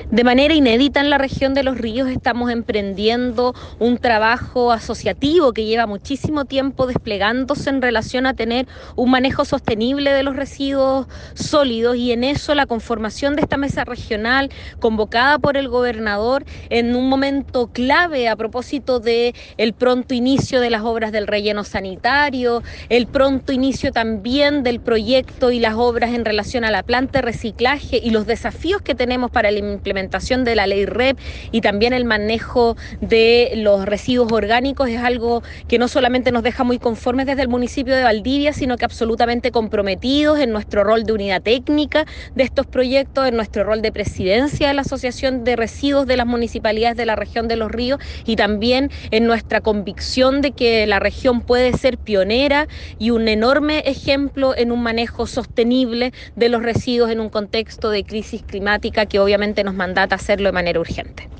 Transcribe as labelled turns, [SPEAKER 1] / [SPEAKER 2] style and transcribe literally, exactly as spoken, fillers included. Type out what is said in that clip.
[SPEAKER 1] De manera inédita en la región de Los Ríos estamos emprendiendo un trabajo asociativo que lleva muchísimo tiempo desplegándose en relación a tener un manejo sostenible de los residuos sólidos, y en eso la conformación de esta mesa regional convocada por el gobernador en un momento clave a propósito de el pronto inicio de las obras del relleno sanitario, el pronto inicio también del proyecto y las obras en relación a la planta de reciclaje y los desafíos que tenemos para la implementación de la ley R E P y también el manejo de los residuos orgánicos. Es algo que no solamente nos deja muy conformes desde el municipio de Valdivia, sino que absolutamente comprometidos en nuestro rol de unidad técnica de estos proyectos, en nuestro rol de presidencia de la Asociación de Residuos de las Municipalidades de la región de Los Ríos, y también en nuestra convicción de que la región puede ser pionera y un enorme ejemplo en un manejo sostenible de los residuos en un contexto de crisis climática que obviamente nos mandata hacerlo de manera urgente.